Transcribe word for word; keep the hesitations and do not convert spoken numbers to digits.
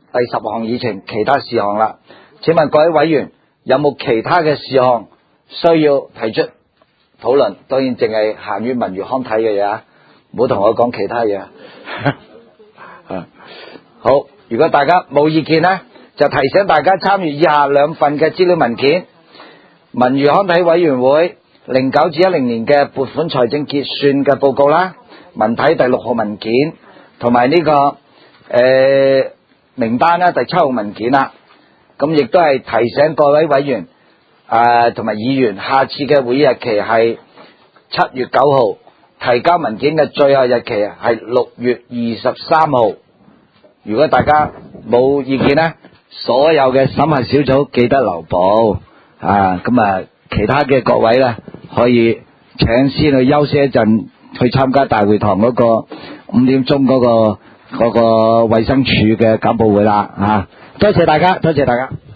第十項議程其他事項啦。請問各位委員有冇其他嘅事項需要提出討論？當然淨係限於文娛康體嘅嘢啊，唔好同我講其他嘢。好，如果大家冇意見呢，就提醒大家參與以下兩份嘅資料文件：文娛康體委員會零九至一零年嘅撥款財政結算嘅報告啦，文體第六號文件，同埋呢個誒、呃、名單啦，第七號文件啦。咁亦都係提醒各位委員誒同埋議員，下次嘅會議日期係七月九號，提交文件嘅最後日期係六月二十三號。如果大家冇意見呢，所有嘅審核小組記得留步啊！咁啊，其他嘅各位呢，可以請先去休息一陣，去參加大會堂嗰個五點鐘嗰個嗰個衛生署嘅簡報會啦啊！多謝大家，多謝大家。